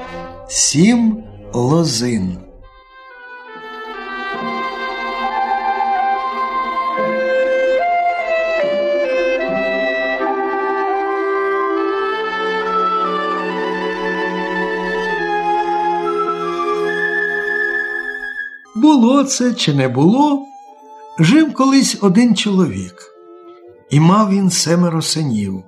7 лозин. Було це чи не було, жив колись один чоловік, і мав він 7 синів.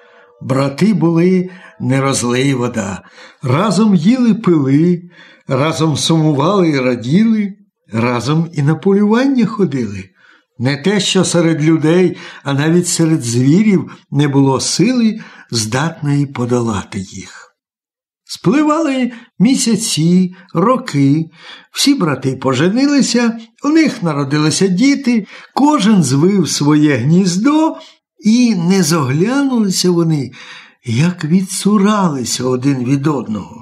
Брати були не розлий вода, разом їли пили, разом сумували і раділи, разом і на полювання ходили. Не те, що серед людей, а навіть серед звірів не було сили, здатної подолати їх. Спливали місяці, роки, всі брати поженилися, у них народилися діти, кожен звив своє гніздо, і не зоглянулися вони, як відцуралися один від одного.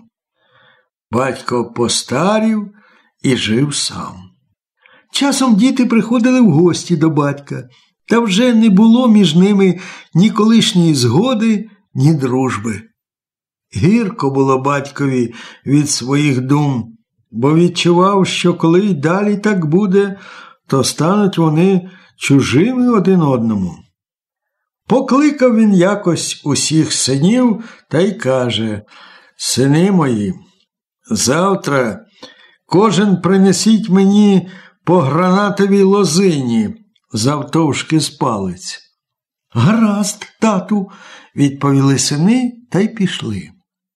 Батько постарів і жив сам. Часом діти приходили в гості до батька, та вже не було між ними ні колишньої згоди, ні дружби. Гірко було батькові від своїх дум, бо відчував, що коли й далі так буде, то стануть вони чужими один одному. Покликав він якось усіх синів та й каже: «Сини мої, завтра кожен принесіть мені по гранатовій лозині завтовшки з палець». «Гаразд, тату», – відповіли сини та й пішли.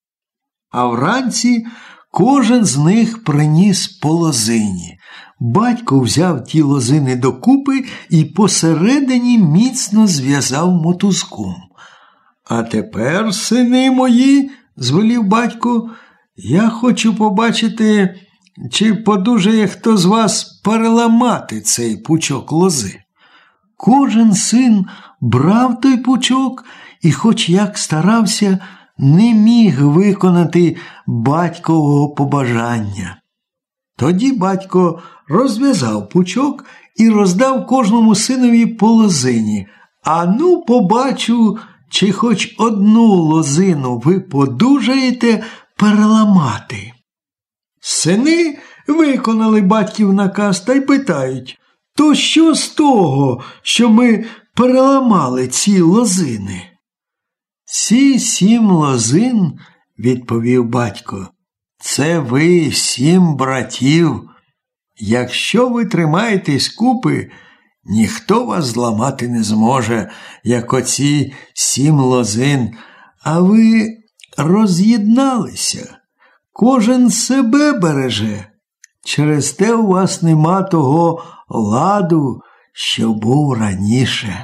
А вранці кожен з них приніс по лозині. Батько взяв ті лозини докупи і посередині міцно зв'язав мотузком. «А тепер, сини мої, – звелів батько, – я хочу побачити, чи подужає хто з вас переламати цей пучок лози». Кожен син брав той пучок і, хоч як старався, не міг виконати батькового побажання. Тоді батько розв'язав пучок і роздав кожному синові по лозині. «Ану, побачу, чи хоч одну лозину ви подужаєте переламати». Сини виконали батьків наказ та й питають: «То що з того, що ми переламали ці лозини?» «Ці 7 лозин, – відповів батько, – це ви 7 братів. Якщо ви тримаєтесь купи, ніхто вас зламати не зможе, як оці 7 лозин, а ви роз'єдналися. Кожен себе береже. Через те у вас нема того ладу, що був раніше».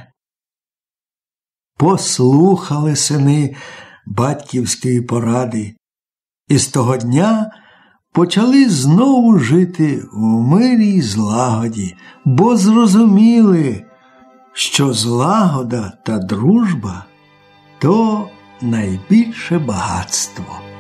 Послухали сини батьківської поради, і з того дня почали знову жити в мирі й злагоді, бо зрозуміли, що злагода та дружба – то найбільше багатство.